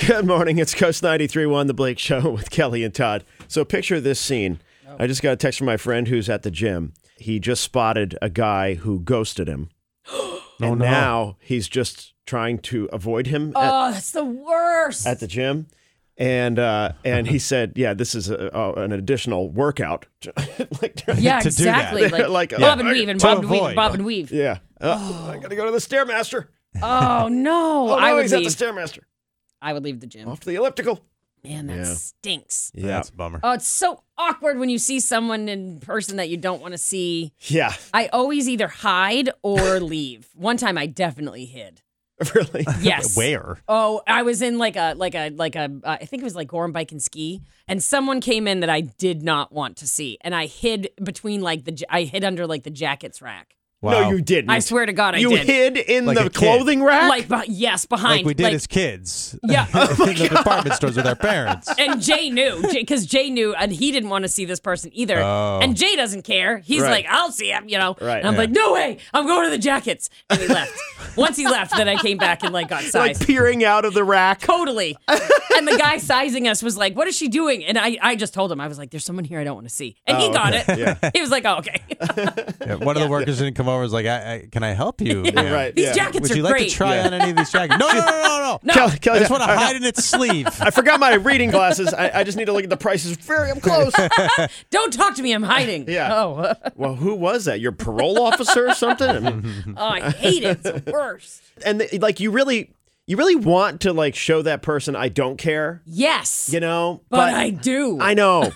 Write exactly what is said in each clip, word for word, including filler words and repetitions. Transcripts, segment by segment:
Good morning. It's Coast ninety-three point one, The Blake Show with Kelly and Todd. So picture this scene. Oh. I just got a text from my friend who's at the gym. He just spotted a guy who ghosted him. oh, and no. now he's just trying to avoid him. Oh, at, that's the worst. At the gym. And uh, and he said, yeah, this is a, a, an additional workout. like, yeah, to exactly. like, like, like bob uh, and weave and to bob and avoid. weave, bob and weave. Yeah. Uh, oh. I got to go to the Stairmaster. Oh, no. Oh, no, I would he's leave. at the Stairmaster. I would leave the gym. Off to the elliptical. Man, that Yeah. stinks. Yeah. That's a bummer. Oh, it's so awkward when you see someone in person that you don't want to see. Yeah. I always either hide or leave. One time I definitely hid. Really? Yes. Where? Oh, I was in like a like a like a uh, I think it was like Gorham Bike and Ski, and someone came in that I did not want to see, and I hid between like the j- I hid under like the jackets rack. Wow. No, you didn't. I swear to God, I you did. hid in Like the a kid. clothing rack? Like, but yes, behind. Like we did like, as kids. Yeah. in the department stores with our parents. And Jay knew, because Jay knew, and he didn't want to see this person either. Oh. And Jay doesn't care. He's Right. like, I'll see him, you know. Right. And I'm Yeah. like, no way, I'm going to the jackets. And he left. Once he left, then I came back and like got like sized. peering out of the rack. Totally. And the guy sizing us was like, what is she doing? And I, I just told him, I was like, there's someone here I don't want to see. And he Oh, got okay. it. Yeah. He was like, oh, okay. Yeah, one of the workers didn't come over and was like, I, I, can I help you? Yeah, right. These yeah. jackets Would are you like great. to try Yeah. on any of these jackets? No, no, no, no, no. No. Kelly, Kelly, I just want to I, hide in its sleeve. I forgot my reading glasses. I, I just need to look at the prices very up close. Don't talk to me. I'm hiding. Yeah. Oh, Well, who was that? Your parole officer or something? I mean, oh I hate it. It's the worst. and the, like you really, you really want to like show that person I don't care, Yes. you know? but, I do. I know.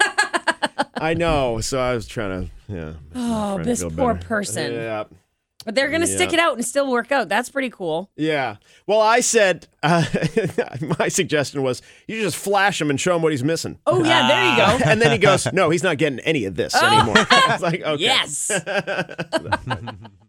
I know. So I was trying to, yeah. Oh, trying to this feel poor better. person. Yeah. But they're going to stick Yeah. it out and still work out. That's pretty cool. Yeah. Well, I said, uh, my suggestion was you just flash him and show him what he's missing. Oh, yeah, there you go. And then he goes, no, he's not getting any of this anymore. I was like, okay. Yes.